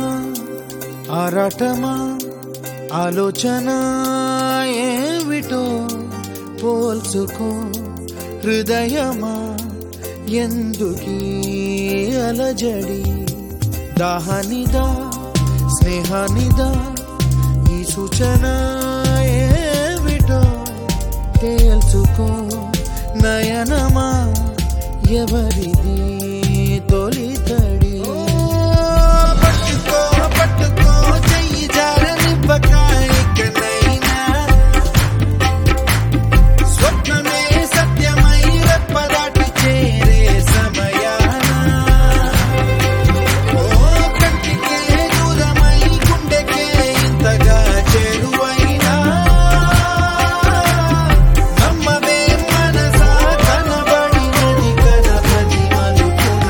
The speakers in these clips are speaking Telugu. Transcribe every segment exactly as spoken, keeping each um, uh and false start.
ఆరాటమా ఆలోచన ఏమిటో పోల్చుకో హృదయమా ఎందుకీ అలజడి దాహానిదా స్నేహానిదా ఈ సూచన ఏమిటో తేల్చుకో నయనమా ఎవరిది తొలి తడి పట్టుకో పట్టుకో చెయ్యి జారని పకాయికనైనా స్వప్నమే సత్యమై రెప్పదాటి చేరే సమయాన ఓ కంటికే దూరమై గుండెకే ఇంతగా చేరువైనా నమ్మవే మనసా కనబడినది కదా ప్రతి మలుపున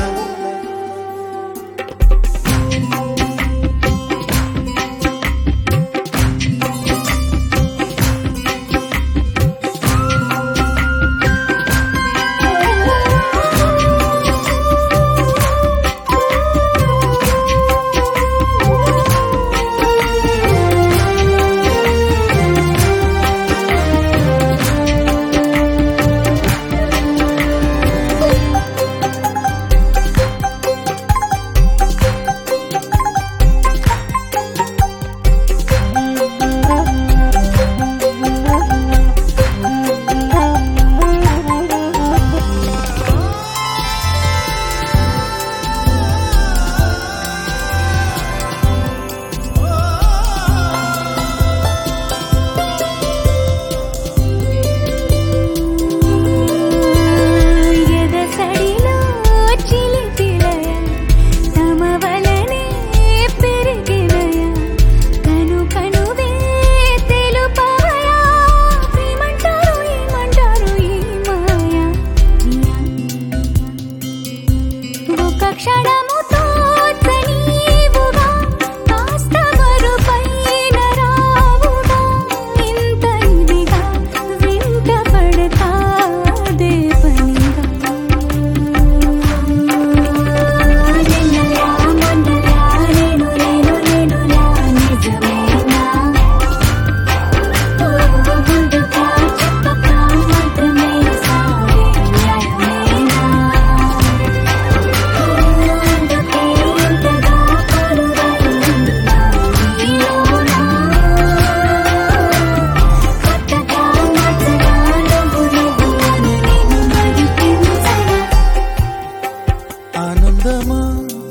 ఆనందమా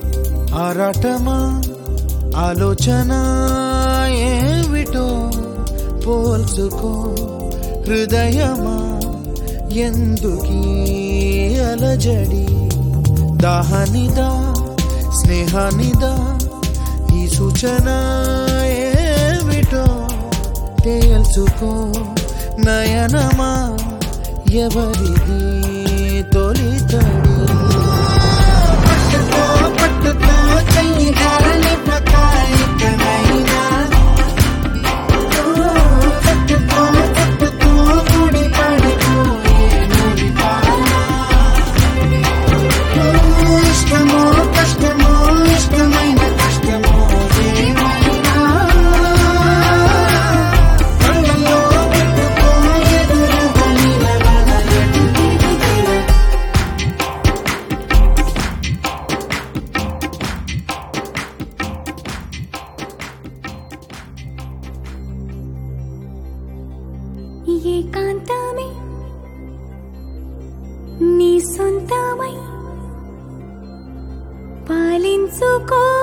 ఆరాటమా ఆలోచన ఏమిటో పోల్చుకో హృదయమా ఎందుకీ అలజడి దాహానిదా స్నేహానిదా ఈ సూచన ఏమిటో తేల్చుకో నయనమా ఎవరిది తొలి తడి పట్టుకో చెయ్యి జారని పకాయికనైనా పట్టుకో పట్టుకో ముడి పడిపోయే ముడిపాన ఇష్టమో కష్టమో ఇష్టమైన కష్టమో ఏమైనా కళ్ళలో పెట్టుకో ఎదురుగా నిలబడ ఎటు తిరిగిన ఏకాంతమే నీ సొంతమై పాలించుకో